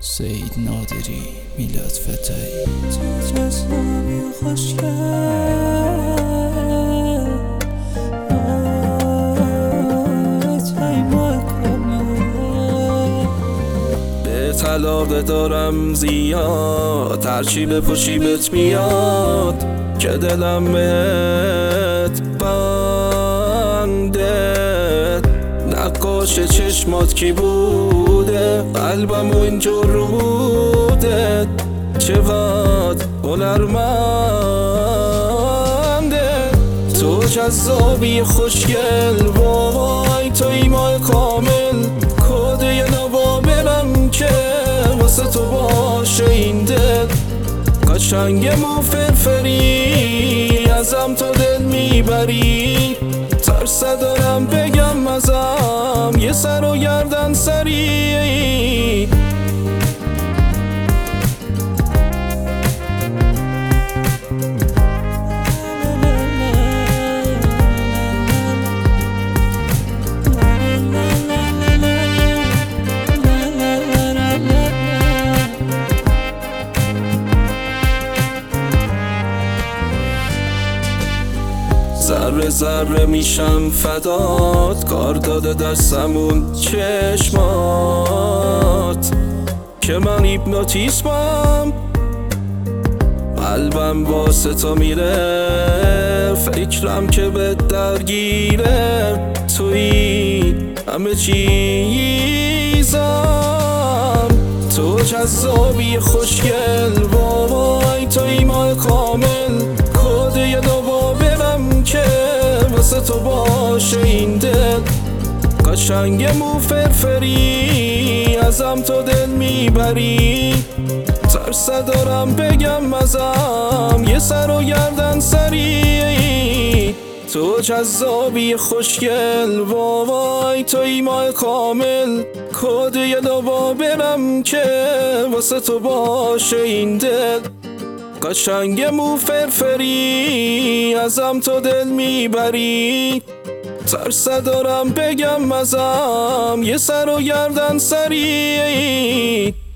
سید نادری میلاد فتایی تو جذابی خوشگل به طلاق دارم زیاد، هرچی بپوشی بهت میاد که دلم بهت بنده. نقاش چشمات کی بوده، قلبم و اینجور روده، چقدر هنرمنده. تو جذابی خوشگل، وای تو ایمان کامل، کد یه نوا برم که واسه تو باشه این دل. قشنگم و فرفری، ازم تو دل میبری، ترس دارم بگم ازم یه سر و گردن سری. ذره ذره میشم فدات، کار داده دستمون چشمات که من هیپنوتیزمم، قلبم واسه تو میره، فکرم که به درگیره، توی همه چیزم. تو جذابی خوشگل، وای تو ایمان کامل، کد یه دوا برم که واسه تو باشه این دل. قشنگم و فرفری، ازم تو دل میبری، ترس دارم بگم ازم یه سر و گردن سری. تو جذابی خوشگل، وای تو ایمان کامل، کد یه دوا برم که واسه تو باشه این دل. قشنگم و فرفری، ازم تو دل میبری، ترس دارم بگم ازم یه سر و گردن سری.